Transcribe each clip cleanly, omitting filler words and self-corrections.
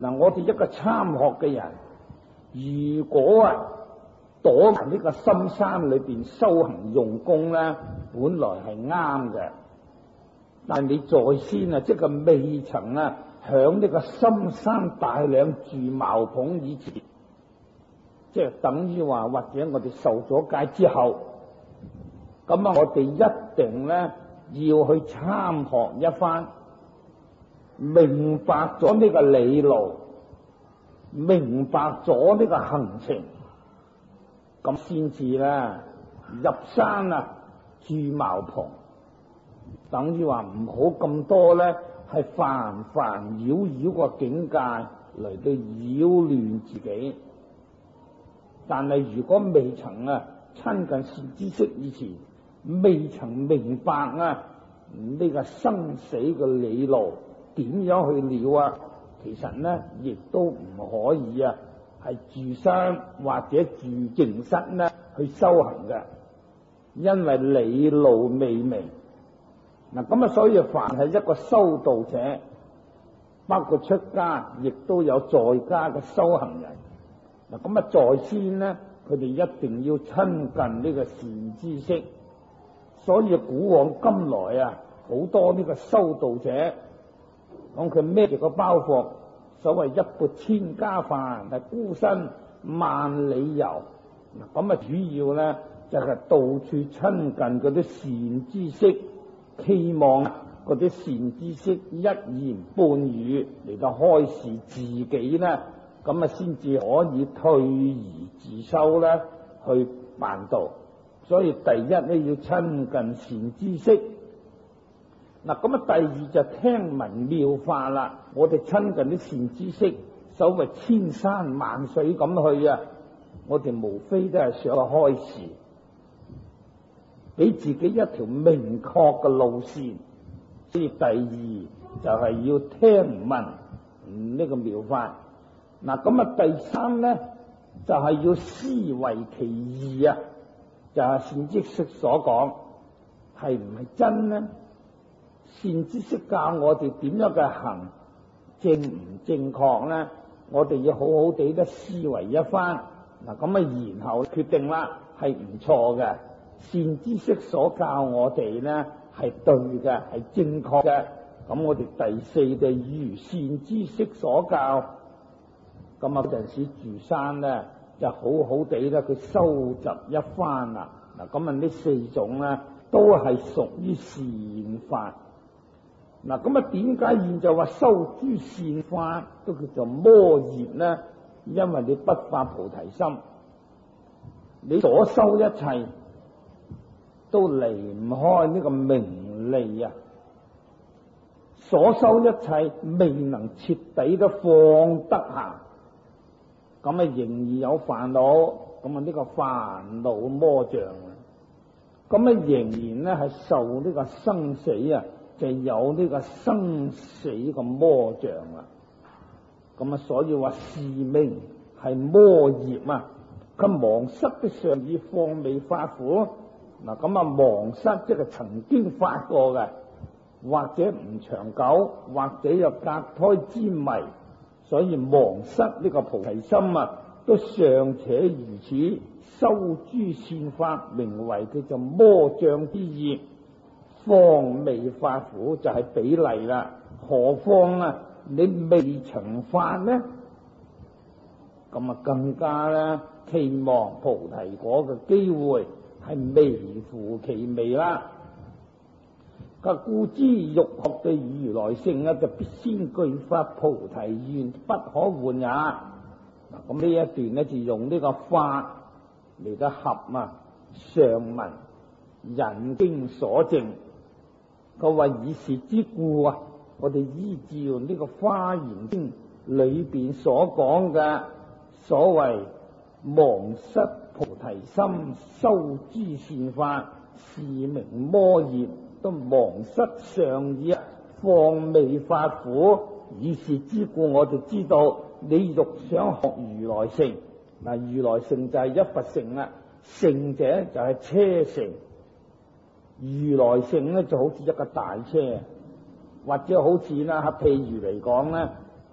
嗱，我哋一個參學嘅人，如果躲埋呢個深山裏邊修行用功咧，本來係啱嘅。但你在先即係未曾響呢個深山大嶺住茅棚以前，即係等於話，或者我哋受咗戒之後，咁我哋一定要去參學一番，明白咗呢個理路，明白咗呢個行程，咁先至入山住茅棚。等於話唔好咁多係煩煩擾擾個境界嚟到擾亂自己。但係如果未曾親近善知識以前，未曾明白呢個生死嘅理路點樣去了其實亦都唔可以係住山或者住靜室去修行嘅，因為理路未明。嗱，咁所以凡係一個修道者，包括出家，亦都有在家嘅修行人。嗱，咁在先佢哋一定要親近呢個善知識。所以古往今來好多呢個修道者，講佢孭住個包袱，所謂一缽千家飯，係孤身萬里遊。嗱，咁主要就係到處親近嗰啲善知識。希望嗰啲善知識一言半語嚟到開示自己咁先至可以退而自修去辦道。所以第一要親近善知識。嗱，咁第二就聽聞妙法啦。我哋親近啲善知識，所謂千山萬水咁去我哋無非都係想去開示，俾自己一條明確嘅路線。所以第二就係要聽聞呢個妙法。嗱，咁第三就係要思維其義就係善知識所講係唔係真呢？善知識教我哋點樣嘅行正唔正確呢？我哋要好好地思維一番。嗱，咁然後決定啦，係唔錯嘅。善知識所教我哋係對嘅，係正確嘅。咁我哋第四就如善知識所教。咁嗰陣時住山就好好地佢收集一番啦。嗱，咁呢四種都係屬於善法。嗱，咁點解現在話修諸善法都叫做魔業呢？因為你不發菩提心，你所修一切都離唔開呢個名利所修一切未能徹底都放得下，咁仍然有煩惱，咁呢個煩惱魔障咁仍然係受呢個生死就有呢個生死嘅魔障咁所以話是名係魔業佢忘失的上以放未發苦。嗱，咁忘失即係曾經發過嘅，或者唔長久，或者有隔胎之迷，所以忘失呢個菩提心都尚且如此。修諸善法名為叫做魔障之業，放未發苦就係比例啦。何況你未曾發呢？咁更加期望菩提果嘅機會係微乎其微啦。故知欲學對如來性就必先具發菩提願，不可換也。咁呢一段就用呢個法嚟到合上文引經所證。佢話以是之故我哋依照呢個華嚴經裏邊所講嘅所謂忘失菩提心修諸善法，是名魔業，都忘失上意放未發苦。以是之故我哋知道你欲想學如來乘。如來乘就係一佛乘啦，乘者就係車乘。如來乘就好似一個大車，或者好似譬如嚟講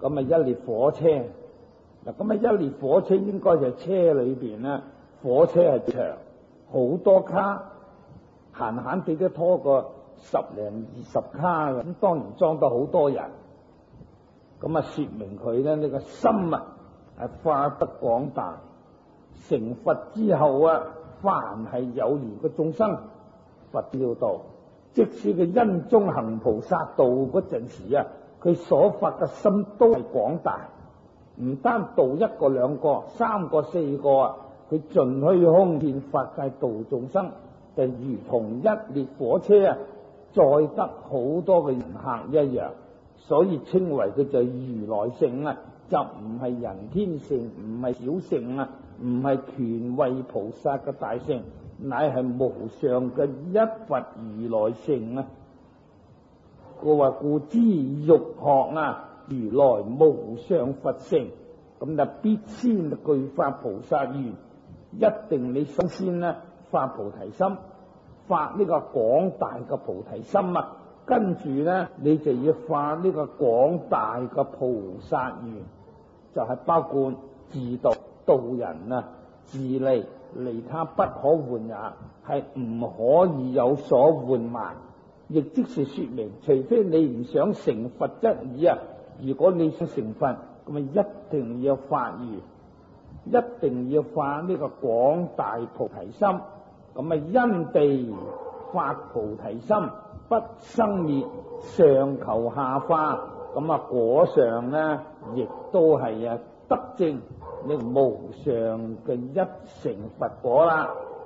咁啊一列火車。嗱，咁啊一列火車應該就係車裏邊咧，火車係長，好多卡，閒閒地都拖個10零20卡嘅，咁當然裝得好多人。咁啊說明佢咧呢個心啊係化得廣大，成佛之後啊，凡係有緣嘅眾生，佛要度。即使佢因中行菩薩道嗰陣時啊，佢所發嘅心都係廣大，唔單度1個2個3個4個啊，佢盡虛空遍法界度眾生，就如同一列火車啊載得好多嘅人客一樣，所以稱為佢就如來乘啊，就唔係人天乘，唔係小乘啊，唔係權位菩薩嘅大乘，乃係無上嘅一佛如來乘啊！佢話故知欲學啊，如來無上佛乘，咁就必先具發菩薩願，一定你首先呢發菩提心，發呢個廣大嘅菩提心啊，跟住呢你就要發呢個廣大嘅菩薩願，就係包括自度度人啊，自利利他不可換也，係唔可以有所換埋，亦即是說明，除非你唔想成佛則已啊，如果你想成佛，咁啊一定要發願，一定要發呢個廣大菩提心，咁啊因地發菩提心，不生滅，上求下化，咁啊果上呢亦都係啊得證你無上嘅一成佛果啦。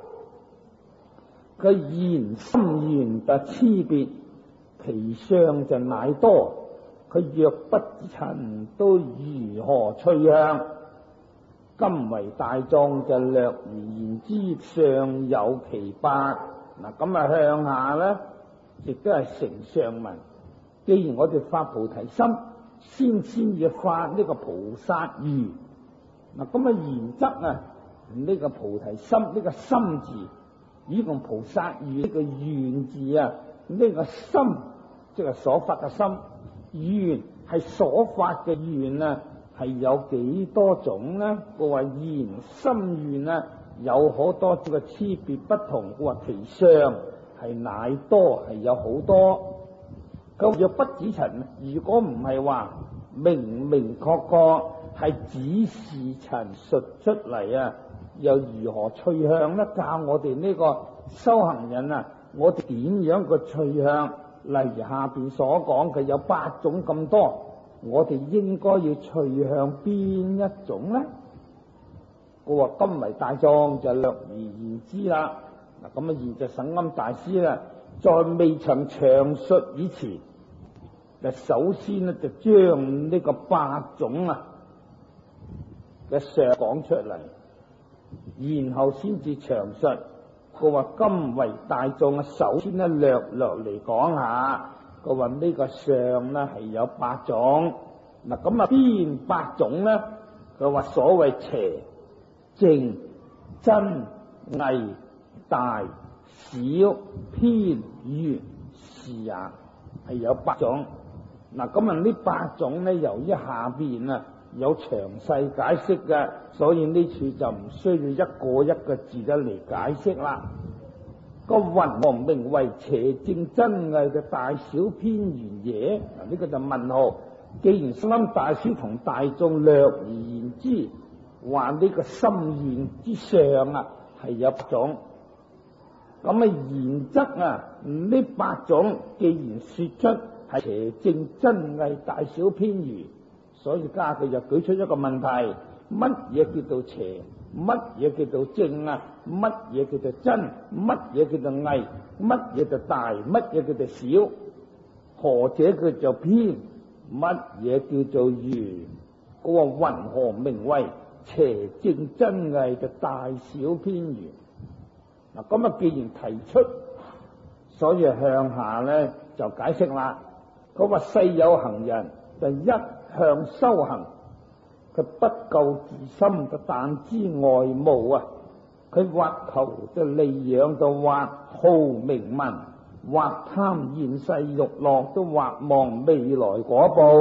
佢言心緣就差別，其相就乃多。佢若不塵都如何趣向？今為大眾就略而言之，上有其八。嗱，咁啊向下咧，亦都係成上文。既然我哋發菩提心，先要發呢個菩薩願。嗱，咁啊原則啊，呢個菩提心呢個心字，以同菩薩願呢個願字啊，呢個心即係所發嘅心，願係所發嘅願啊，係有幾多種呢？我話言心願啊，有好多個差別不同。我話其相係乃多，係有好多。咁若不指塵，如果唔係話明明確確係指示陳述出嚟啊，又如何趣向呢？教我哋呢個修行人啊，我哋點樣個趣向？例如下邊所講嘅有8種咁多，我哋應該要趣向邊一種呢？我話今為大眾就略而言之啦。嗱，咁啊現在審庵大師啦，在未曾詳述以前，就首先咧就將呢個8種啊嘅相講出嚟，然後先至詳述。佢話今為大眾啊，首先咧略嚟講下。佢話呢個相咧係有8種。嗱，咁啊邊8種咧？佢話所謂邪、正、真、偽、大、小、偏、圓、是也，係有8種。嗱，咁啊呢8種咧，由於下邊啊有詳細解釋嘅，所以呢處就唔需要一個字嘅嚟解釋啦。個云何名為邪正真偽嘅大小偏圓也？嗱，呢個就問號。既然審庵大師同大眾略而言之，話呢個心願之上啊係有8種，咁啊原則啊呢8種既然說出係邪正真偽大小偏圓，所以家佢就舉出一個問題：乜嘢叫做邪？乜嘢叫做正啊？乜嘢叫做真？乜嘢叫做偽？乜嘢叫做大？乜嘢叫做小？何者叫做偏？乜嘢叫做圓？嗰個云何名為邪正真偽嘅大小偏圓？嗱，咁啊既然提出，所以向下咧就解釋啦。佢話世有行人就一向修行，佢不救自心就但知外務啊，佢或求就利養就或好名聞，或貪現世欲樂都或望未來果報，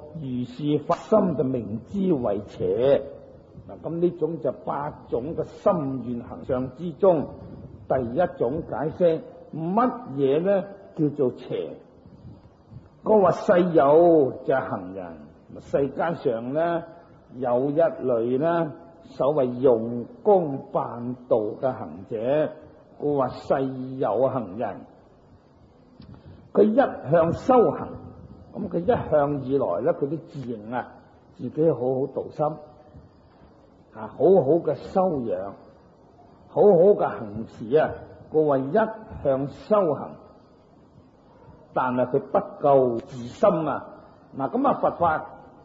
如是發心就明知為邪。嗱，咁呢種就8種嘅心願行相之中，第一種解釋乜嘢呢？叫做邪。我話世有就係行人，世間上呢有一類呢，所謂用功辦道嘅行者，我話世有行人，佢一向修行，咁佢一向以來呢，佢都自認啊自己好好道心，好好嘅修養，好好嘅行持啊，我話一向修行。但係佢不夠自心啊！嗱，咁佛法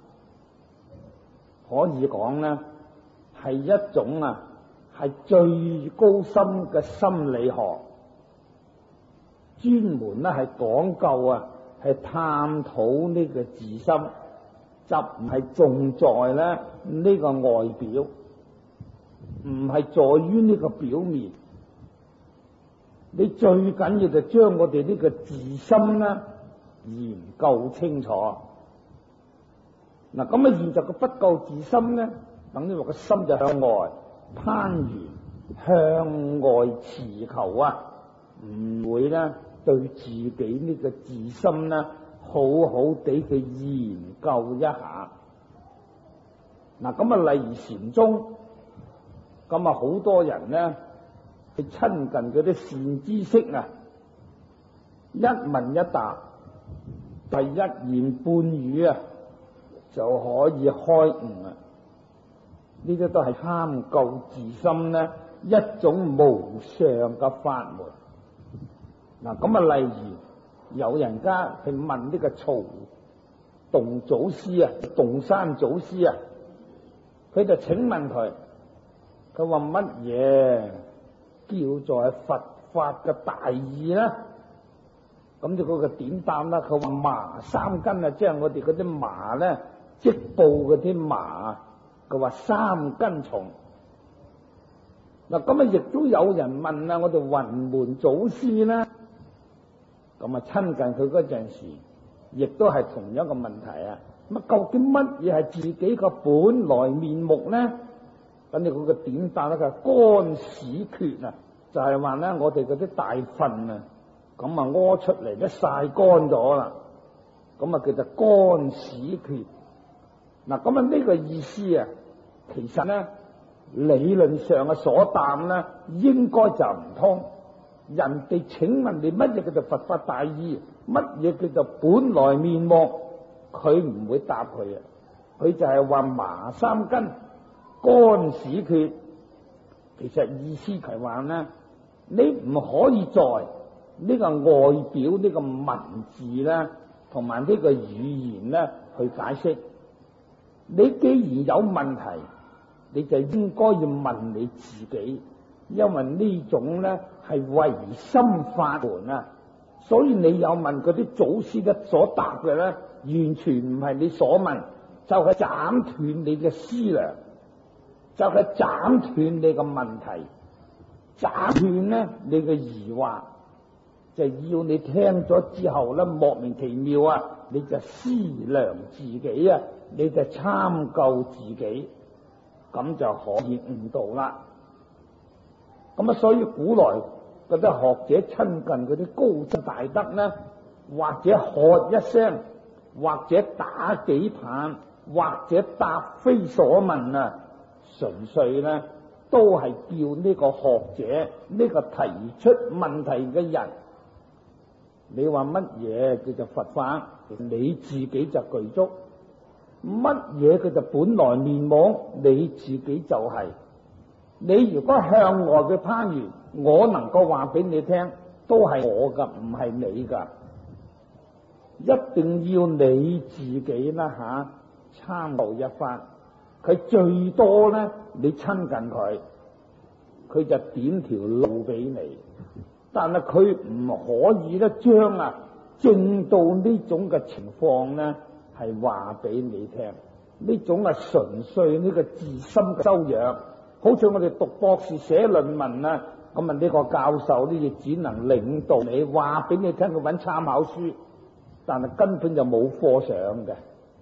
可以講咧，係一種係最高深嘅心理學，專門係講究係探討呢個自心，就唔係重在咧呢個外表，唔係在於呢個表面。你最緊要就將我哋呢個自心咧研究清楚。嗱，咁現在個不夠自心咧，等於話個心就向外攀緣，向外持求唔會咧對自己呢個自心咧好好地去研究一下。嗱，咁例如禪宗，咁好多人咧去親近嗰啲善知識一問一答，第一言半語就可以開悟呢啲都係參究自心咧一種無上嘅法門。嗱，咁例如有人家去問呢個曹洞祖師洞山祖師佢就請問佢話乜嘢叫做佛法嘅大義咧？咁就嗰個點答啦。佢話麻三根即係我哋嗰啲麻咧，織布嗰啲麻。佢話三根重。嗱，咁亦都有人問我哋雲門祖師咧，咁親近佢嗰陣時，亦都係同樣嘅問題咁究竟乜嘢係自己個本來面目咧？咁你嗰個點答咧？佢乾屎缺就係話咧，我哋嗰啲大糞咁屙出嚟都曬乾咗啦，咁叫做乾屎缺。嗱，咁呢個意思其實咧理論上所答咧應該就唔通。人哋請問你乜嘢叫做佛法大義，乜嘢叫做本來面目，佢唔會答佢佢就係話麻三根乾屎缺。其實意思係話咧，你唔可以在呢個外表呢個文字咧，同埋呢個語言咧去解釋。你既然有問題，你就應該要問你自己，因為呢種咧係唯心法門所以你有問嗰啲祖師咧所答嘅咧，完全唔係你所問，就係斬斷你嘅思量，就係斬斷你嘅問題，斬斷咧你嘅疑惑，就要你聽咗之後咧莫名其妙你就思量自己你就參究自己，咁就可以悟道啦。咁所以古來嗰啲學者親近嗰啲高僧大德咧，或者喝一聲，或者打幾棒，或者答非所問純粹咧都係叫呢個學者呢個提出問題嘅人，你話乜嘢叫做佛法？你自己就具足。乜嘢叫做本來面目？你自己就係。你如果向外嘅攀緣，我能夠話俾你聽，都係我噶，唔係你噶。一定要你自己啦參謀一番。佢最多咧，你親近佢，佢就點條路俾你。但係佢唔可以咧將正到呢種嘅情況咧係話俾你聽。呢種純粹呢個自心嘅修養。好似我哋讀博士寫論文咁呢個教授呢，亦只能領導你話俾你聽，佢揾參考書，但係根本就冇課上嘅。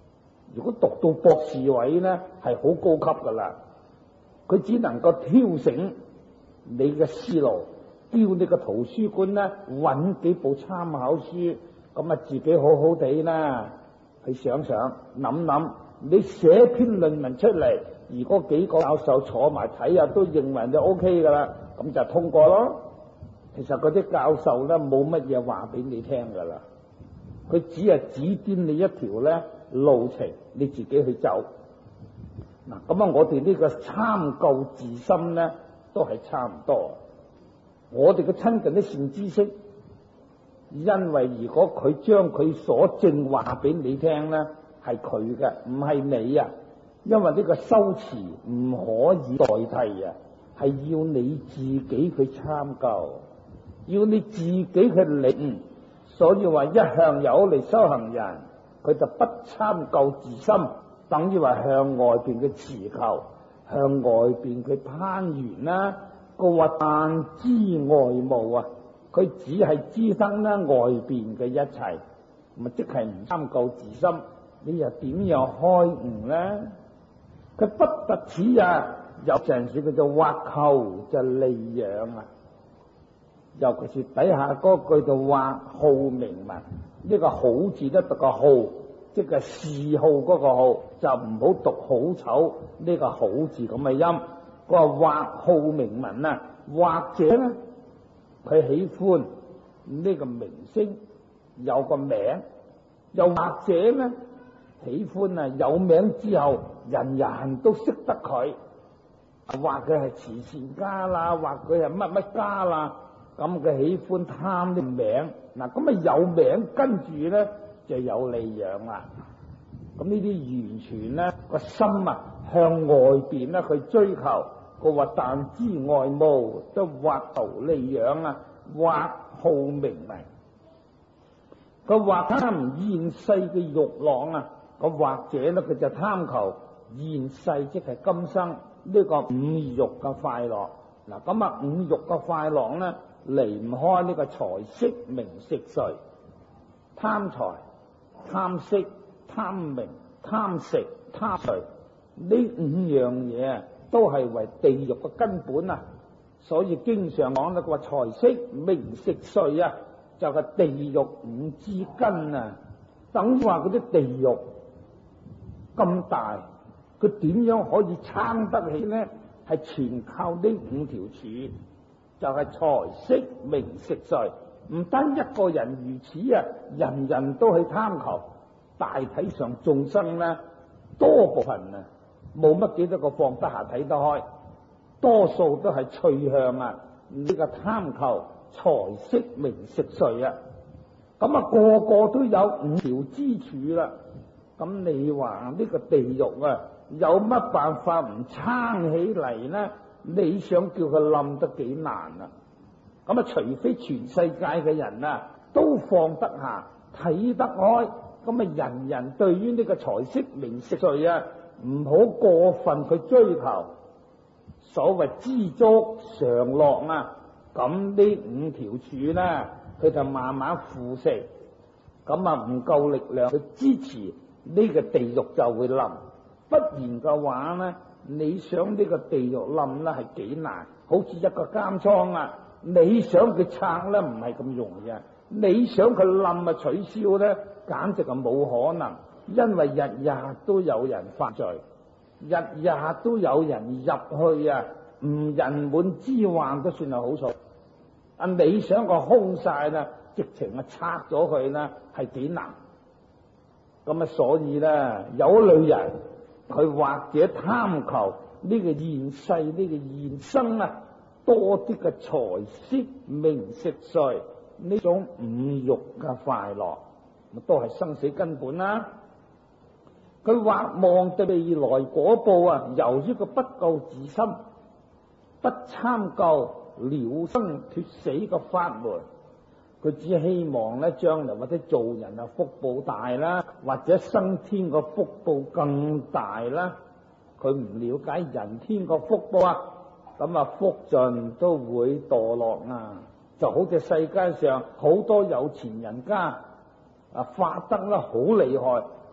如果讀到博士位咧，係好高級噶啦。佢只能夠挑醒你嘅思路，叫你個圖書館咧揾幾部參考書，咁啊自己好好地啦去想想諗諗，你寫篇論文出嚟，如果幾個教授坐埋睇下都認為就 OK 噶啦，咁就通過咯。其實嗰啲教授咧冇乜嘢話俾你聽噶啦，佢只係指點你一條咧路程，你自己去走。嗱，咁啊，我哋呢個參究自心咧，都係差唔多。我哋嘅親近啲善知識，因為如果佢將佢所證話俾你聽咧，係佢嘅，唔係你啊。因為呢個修持唔可以代替啊，係要你自己去參究，要你自己去領悟。所以話一向有嚟修行人，佢就不參究自心。等於話向外邊嘅持求，向外邊佢攀緣啦。個話但知外務啊，佢只係知得啦外邊嘅一切，咪即係唔參究自心。你又點樣開悟咧？佢不特止啊，有陣時佢就挖求就利養啊。尤其是底下嗰句就挖好名聞，呢個好字都讀個好。即係嗜好嗰個好，就唔好讀好醜呢個好字咁嘅音。佢話或好名聞啊，或者咧佢喜歡呢個明星有個名，又或者咧喜歡啊有名之後人人都識得佢，或佢係慈善家啦，或佢係乜乜家啦，咁佢喜歡貪啲名。嗱，咁啊有名跟住咧就有利養啦。咁呢啲完全咧個心啊向外邊咧去追求，個話但知外務，都或求利養啊，或好名聞。個或貪現世嘅欲望啊，個或者咧佢就貪求現世即係今生呢個五欲嘅快樂。嗱，咁啊五欲嘅快樂咧離唔開呢個財色名食睡。貪財、貪色、貪名、貪食、貪睡，呢五樣嘢都係為地獄嘅根本啊！所以經常講咧，話財色名食睡啊，就係地獄五之根啊！等於話嗰啲地獄咁大，佢點樣可以撐得起呢？係全靠呢五條柱，就係財色名食睡。唔單一個人如此啊，人人都去貪求。大體上眾生咧，多部分啊，冇乜幾多個放得下睇得開，多數都係趨向啊呢個貪求財色名食睡啊。咁啊，個個都有五條支柱啦。咁你話呢個地獄啊，有乜辦法唔撐起嚟呢？你想叫佢冧得幾難啊？咁啊，除非全世界嘅人啊都放得下睇得開，咁啊人人對於呢個財色名食睡啊唔好過分去追求，所謂知足常樂啊，咁呢五條柱咧佢就慢慢腐蝕，咁啊唔夠力量去支持呢個地獄就會冧。不然嘅話咧，你想呢個地獄冧咧係幾難，好似一個監倉啊，你想佢拆咧唔係咁容易啊，你想佢冧啊取消咧，簡直係冇可能，因為日日都有人犯罪，日日都有人入去啊，唔人滿之患都算係好彩。啊，你想個空晒啦，直情啊拆咗佢啦，係幾難。咁啊，所以咧有類人佢或者貪求呢個現世呢個現生啊，多啲嘅財色名食睡呢種五欲嘅快樂，都係生死根本啦。佢或望對未來果報啊，由於佢不夠自心，不參究了生脫死嘅法門，佢只希望咧將來或者做人啊福報大啦，或者生天個福報更大啦。佢唔了解人天個福報啊，咁啊福盡都會墮落啊！就好似世界上好多有錢人家啊發得啦好厲害，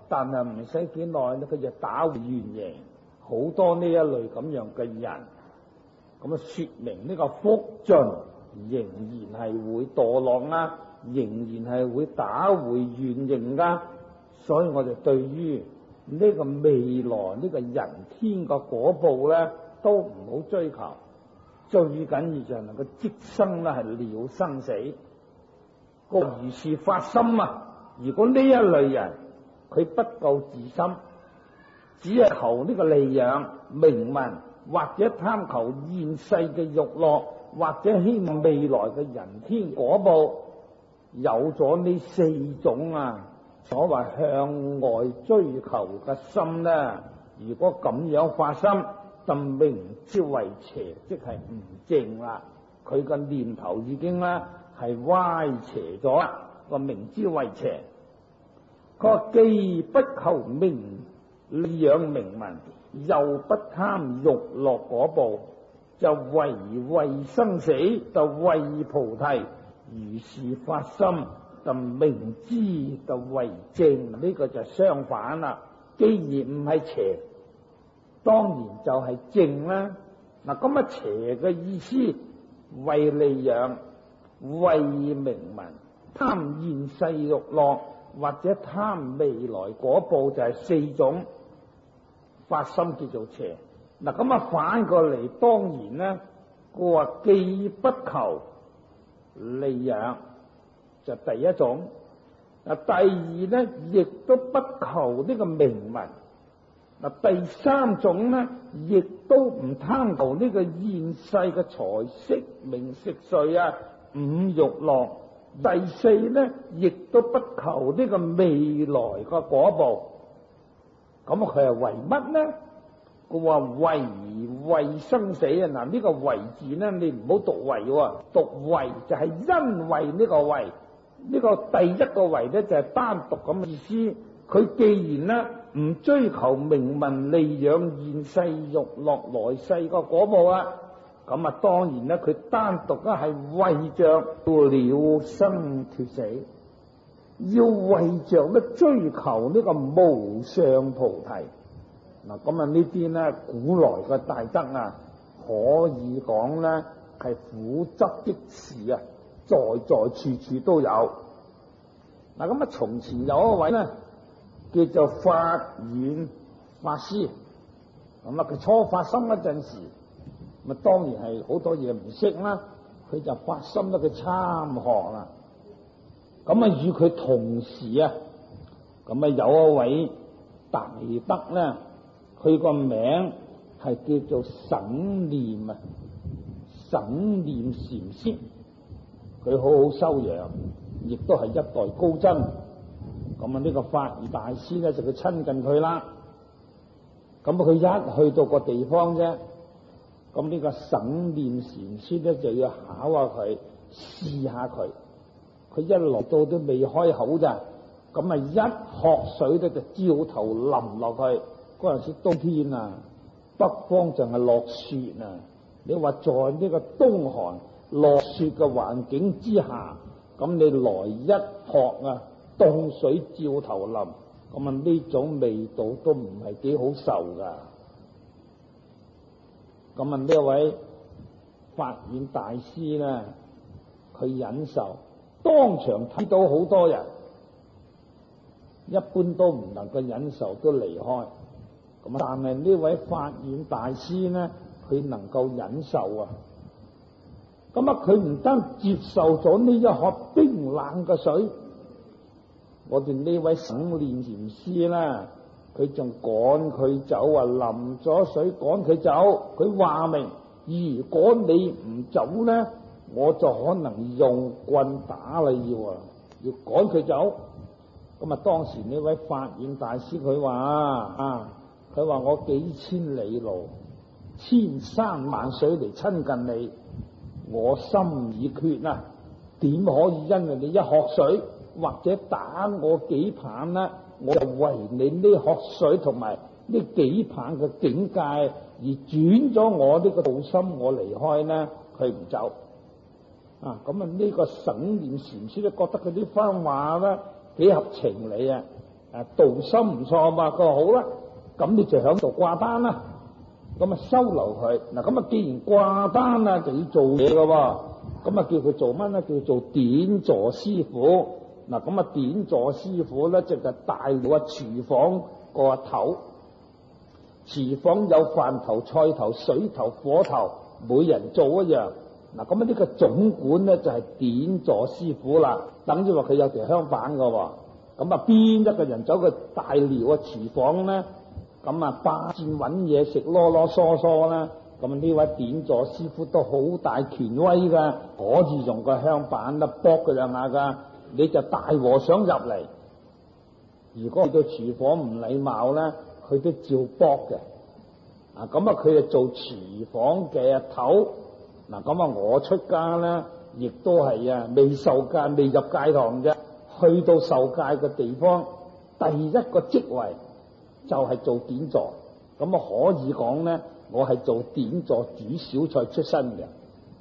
但係唔使幾耐咧，佢就打回原形。好多呢一類咁樣嘅人，咁啊說明呢個福盡仍然係會墮落啦，仍然係會打回原形噶。所以我哋對於呢個未來呢個人天嘅果報咧，都唔好追求。最緊要就係能夠即生啦，係了生死。個如是發心啊！如果呢一類人佢不夠自心，只係求呢個利養名聞，或者貪求現世嘅欲樂，或者希望未來嘅人天果報，有咗呢四種啊，所謂向外追求嘅心咧，如果咁樣發心，就明知為邪，即係唔正啦。佢個念頭已經咧係歪邪咗啦，個明知為邪。佢話既不求名利養名聞，又不貪欲樂果報，就為生死，就為菩提。如是發心，就明知就為正。呢個就相反啦。既然唔係邪，當然就係正啦。嗱，咁啊邪嘅意思，為利養、為名聞、貪現世欲樂，或者貪未來果報，就係四種發心叫做邪。嗱，咁啊反過嚟，當然咧，佢話既不求利養，就第一種。嗱，第二咧，亦都不求呢個名聞。嗱，第三種咧，亦都唔貪求呢個現世嘅財色名食睡啊，五欲樂。第四咧，亦都不求呢個未來嘅果報。咁佢係為乜咧？佢話為生死啊！嗱，呢個為字咧，你唔好讀為喎，讀為就係因為呢個為。呢個第一個為咧就係單獨咁嘅意思。佢既然咧唔追求名聞利養現世欲樂來世個果報啊，咁啊當然咧佢單獨咧係為着了生脱死，要為着咧追求呢個無上菩提。嗱，咁啊呢啲咧古來嘅大德啊，可以講咧係苦執的事啊，在處處都有。嗱，咁啊從前有一位咧叫做法遠法師，咁啊佢初發心嗰陣時，咁啊當然係好多嘢唔識啦，佢就發心咧佢參學啦。咁啊與佢同時啊，咁啊有一位大德咧，佢個名係叫做省念啊，省念禪師，佢好好修養，亦都係一代高僧。咁啊呢個法義大師咧就去親近佢啦。咁佢一去到個地方啫，咁呢個省念禪師咧就要考下佢，試下佢。佢一落到都未開口咋，咁啊一殼水咧就照頭淋落去。嗰陣時冬天啊，北方就係落雪啊。你話在呢個冬寒落雪嘅環境之下，咁你來一殼啊凍水照頭淋，咁啊呢種味道都唔係幾好受噶。咁啊呢位法院大師咧，佢忍受，當場睇到好多人，一般都唔能夠忍受，都離開。咁但係呢位法院大師咧，佢能夠忍受啊。咁啊佢唔單接受咗呢一殼冰冷嘅水，我哋呢位省念禪師啦，佢仲趕佢走啊，淋咗水趕佢走。佢話明，如果你唔走咧，我就可能用棍打你要趕佢走。咁啊當時呢位法院大師佢話佢話我幾千里路，千山萬水嚟親近你，我心已決啊，點可以因為你一殼水或者打我幾棒呢？我就為你呢殼水同埋呢幾棒嘅境界而轉咗我呢個道心，我離開呢？佢唔走啊！咁啊呢個省念禪師都覺得佢啲番話咧幾合情理啊！ 道心唔錯嘛，佢話好啦，咁你就響度掛單啦，咁收留佢。嗱，咁既然掛單啦，就要做嘢噶喎，咁叫佢做乜咧？叫做典座師傅。嗱，咁典座師傅咧，就大了廚房個頭。廚房有飯頭、菜頭、水頭、火頭，每人做一樣。嗱，咁呢個總管咧就係典座師傅啦，等於話佢有條香板噶喎。咁邊一個人走去大寮廚房咧，咁霸佔揾嘢食，囉囉嗦嗦啦。咁呢位典座師傅都好大權威噶，可以用個香板啦，卜佢兩下噶。你就大和尚入嚟，如果去到廚房唔禮貌咧，佢都照卜嘅。咁佢就做廚房嘅頭。嗱，咁我出家咧，亦都係未受戒，未入戒堂啫。去到受戒嘅地方，第一個職位就係做典座。咁可以講咧，我係做典座煮小菜出身嘅。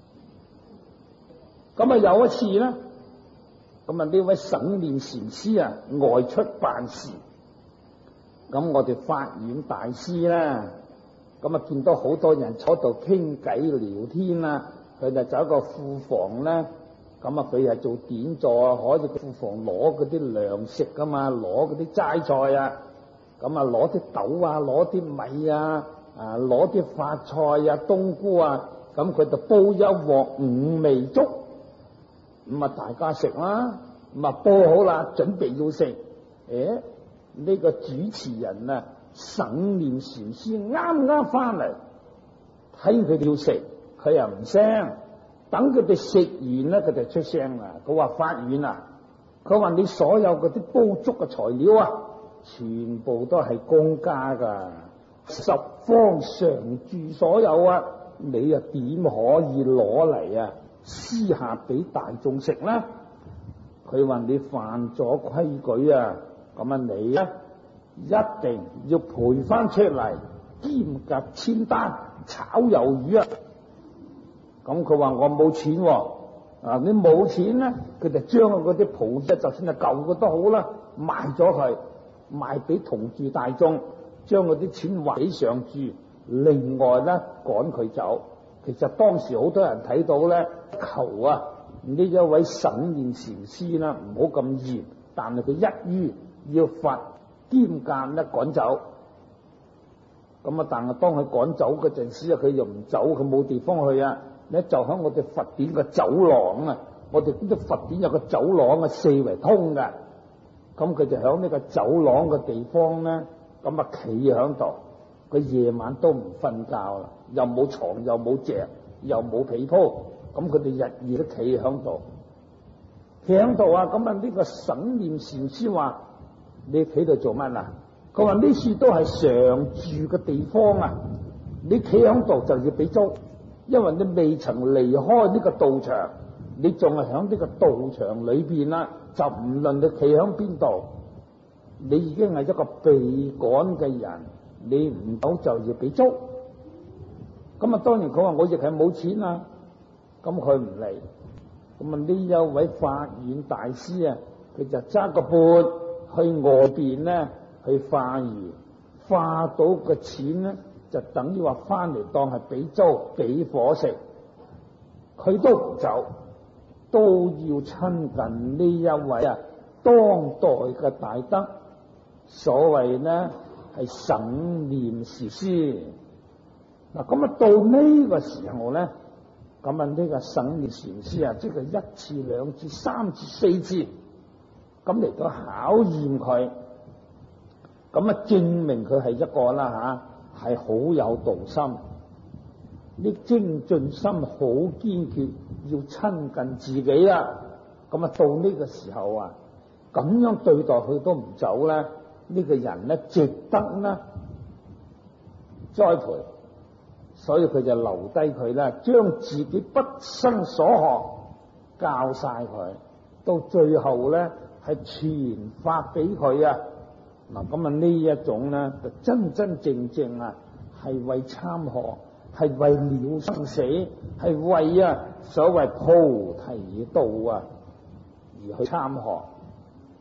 咁有一次咧，咁呢位省念禪師外出辦事，咁我哋法院大師咧，咁見到好多人坐度傾偈聊天啦，佢就走個庫房咧，咁佢係做典座，可以庫房攞嗰啲糧食噶嘛，攞嗰啲齋菜啊，咁攞啲豆啊，攞啲米啊，攞啲發菜啊，冬菇啊，咁佢就煲一鑊五味粥，咁大家食啦，咁煲好啦，準備要食，呢個主持人省念禪師啱啱翻嚟，睇佢哋要食，佢又唔聲，等佢哋食完咧，佢就出聲啦。佢話法院佢話你所有嗰啲煲粥嘅材料全部都係公家噶，十方常住所有你點可以攞嚟私下俾大眾食咧？佢話你犯咗規矩咁你一定要賠翻出嚟，兼夾簽單炒魷魚咁佢話我冇錢你冇錢咧，佢就將嗰啲袍就算係舊嘅都好啦，賣咗佢，賣俾同住大眾，將嗰啲錢還俾上住，另外咧趕佢走。其實當時好多人睇到咧，求呢一位省念禪師啦，唔好咁嚴，但係佢一於要罰兼夾咧趕走。咁但係當佢趕走嗰陣時佢又唔走，佢冇地方去咧就喺我哋佛典嘅走廊我哋呢啲佛典有個走廊四圍通嘅，咁佢就喺呢個走廊嘅地方咧，咁企喺度，佢夜晚都唔瞓覺啦，又冇床又冇席又冇被鋪，咁佢哋日夜都企喺度，企喺度咁呢個省念禪師話：你企度做乜佢話呢處都係常住嘅地方你企喺度就要俾租，因為你未曾離開呢個道場，你仲係喺呢個道場裏邊就唔論你企喺邊度，你已經係一個被趕嘅人，你唔到就要俾租。咁當然佢話我亦係冇錢咁佢唔嚟。咁呢一位法院大師佢就揸個缽去外邊咧去化緣，化到嘅錢咧就等於話翻嚟當係俾租俾伙食，佢都唔走，都要親近呢一位當代嘅大德，所謂呢係省念禪師。嗱咁到呢個時候咧，咁呢個省念禪師即係一次兩次三次四次咁嚟到考驗佢，咁證明佢係一個係好有道心，呢精進心好堅決，要親近自己咁到呢個時候咁樣對待佢都唔走咧，呢個人咧值得栽培，所以佢就留低佢啦，將自己畢生所學教晒佢，到最後咧係傳法俾佢嗱，咁呢一種咧就真真正正係為參學，係為了生死，係為所謂菩提道而去參學。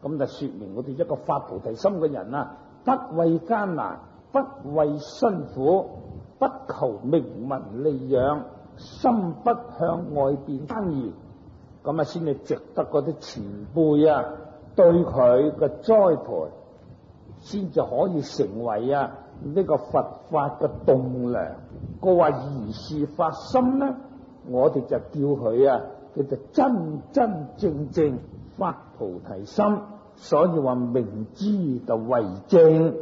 咁就說明我哋一個發菩提心嘅人啊，不畏艱難，不畏辛苦，不求名聞利養，心不向外邊攀緣，咁啊先至值得嗰啲前輩啊對佢嘅栽培，先至可以成為啊呢個佛法嘅棟樑。佢話如是發心咧，我哋就叫佢啊，佢就真真正正發菩提心。所以話明知就為正，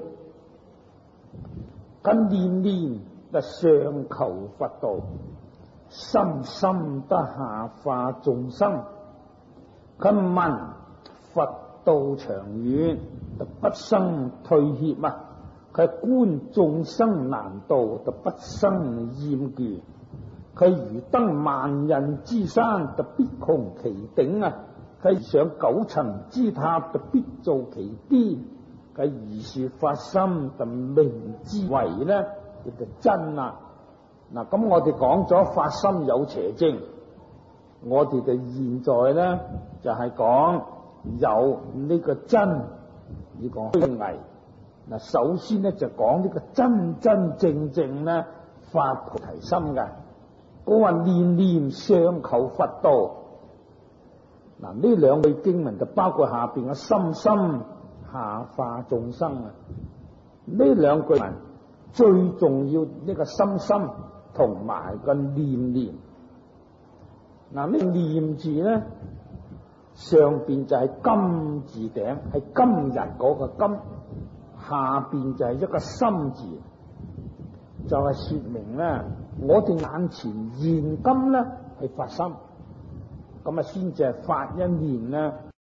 咁念念就上求佛道，深深得下化眾生。佢聞佛道長遠，就不生退怯啊！佢觀眾生難度，就不生厭倦。佢如登萬仞之山，就必窮其頂啊！佢上九層之塔，就必做其巔。佢如是發心，就明之為咧，亦就真啦。嗱，咁我哋講咗發心有邪正，我哋就現在咧就係講有呢個真，呢個虛偽。嗱，首先咧就講呢個真真正正咧發菩提心嘅。我話念念上求佛道。嗱，呢兩句經文就包括下邊嘅深深下化眾生啊。呢兩句文最重要呢個深深同埋個念念。嗱，呢念字咧上邊就係金字頂，係今日嗰個金，下邊就係一個心字，就係說明咧我哋眼前現今咧係發心。咁啊，先至係發一念咧